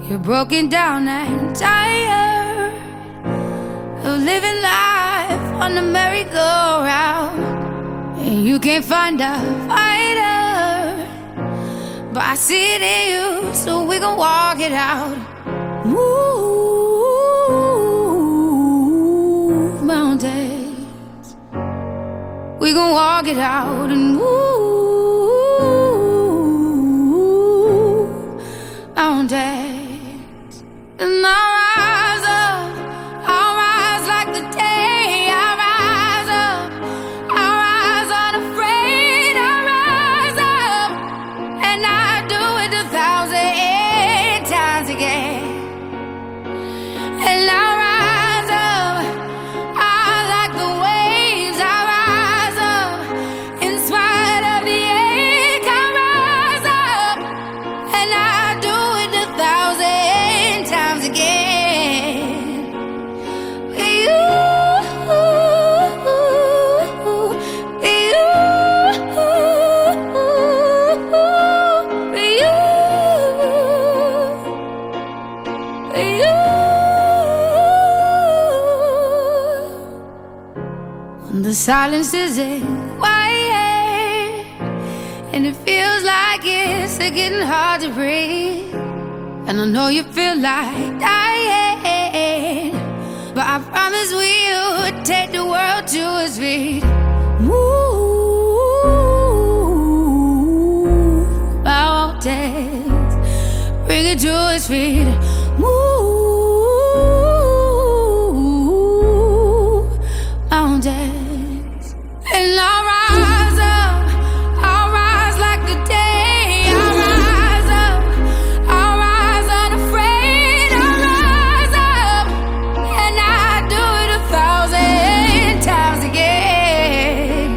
You're broken down and tired of living life on the merry-go-round, and you can't find a fighter, but I see it in you, so we gon' walk it out. Move mountains, we gon' walk it out and move mountains. And I'll rise up, I'll rise like the day. I'll rise up, I'll rise unafraid. I'll rise up, and I'll do it 1,000 times again. And I'll rise up, I like the waves. I'll rise up, in spite of the ache. I'll rise up, and I'll do it 1,000 times again. The silence isn't quiet, and it feels like it's getting hard to breathe. And I know you feel like dying, but I promise we'll take the world to its feet. Move mountains, bring it to its feet. Move mountains. And I'll rise up, I'll rise like the day. I'll rise up, I'll rise unafraid. I'll rise up, and I'll do it 1,000 times again.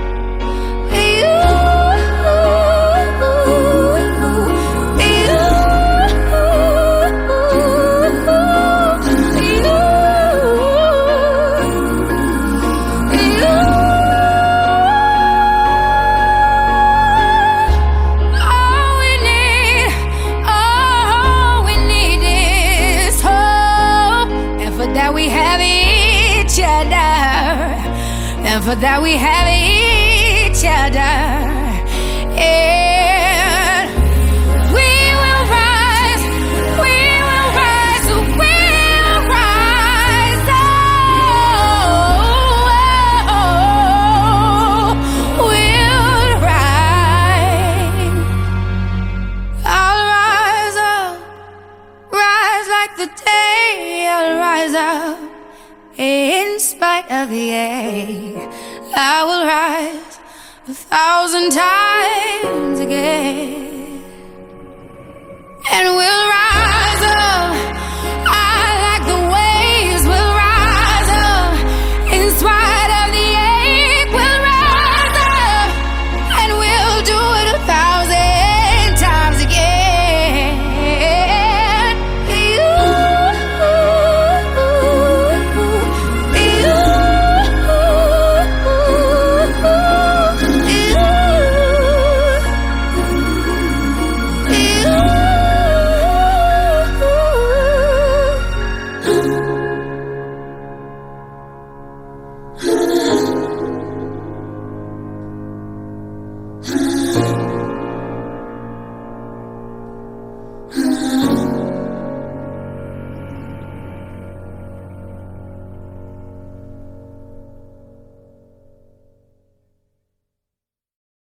We have each other, and for that we have each other, and we will rise, we will rise, we'll rise, we'll rise. I'll rise up, rise like the day. I'll rise up, in spite of the ache. I will rise 1,000 times